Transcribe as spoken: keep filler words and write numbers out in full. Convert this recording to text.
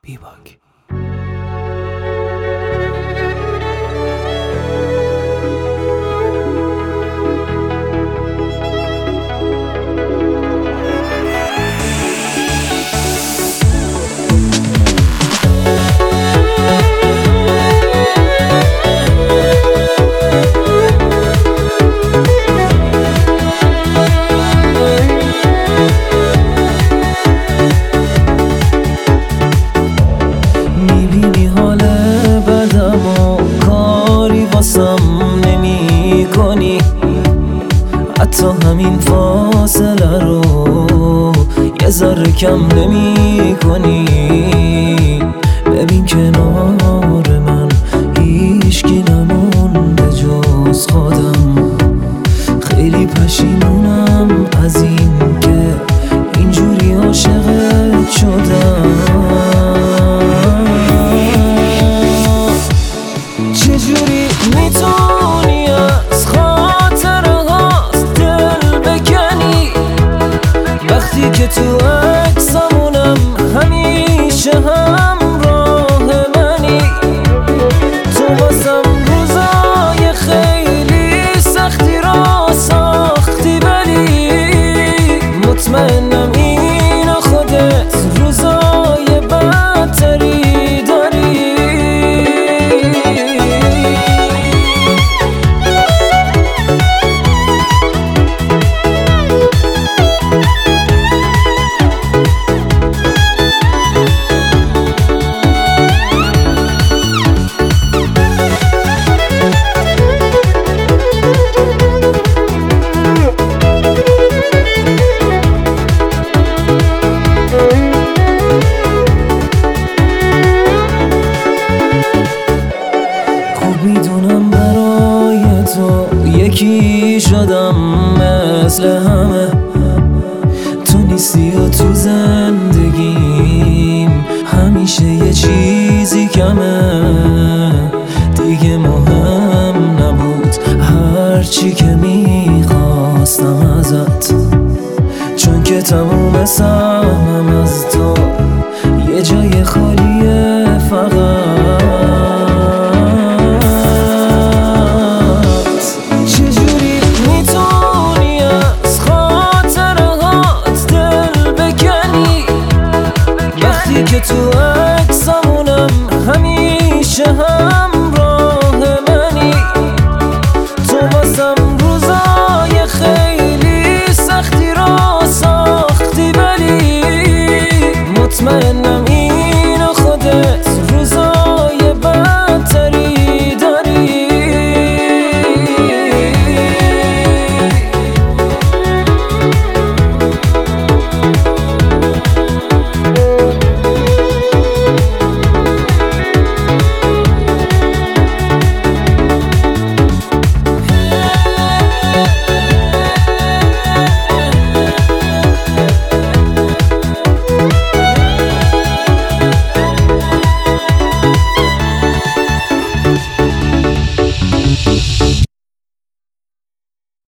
بیباک. حتی همین فاصله رو یه ذره کم نمی کنی. ببین کنار من هیچکی نمونده جز خودم. خیلی پشیمونم از این که اینجوری عاشقت شدم. چجوری میتونی از وقتی که تو عکسامونم همیشه همراه منی؟ تو واسم روزای خیلی سختی را ساختی، ولی مطمئنم این خودت روزای بدتری داری. میدونم برای تو یکی شدم مثل همه. تو نیستی و تو زندگیم همیشه یه چیزی کمه. دیگه مهم نبود هرچی که میخواستم ازت، چون که تموم سهمم از تو یه جای خالیه فقط. که تو عکسامونم همیشه همراه منی؟ تو واسم روزای خیلی سختی را ساختی، ولی مطمئنم این خودت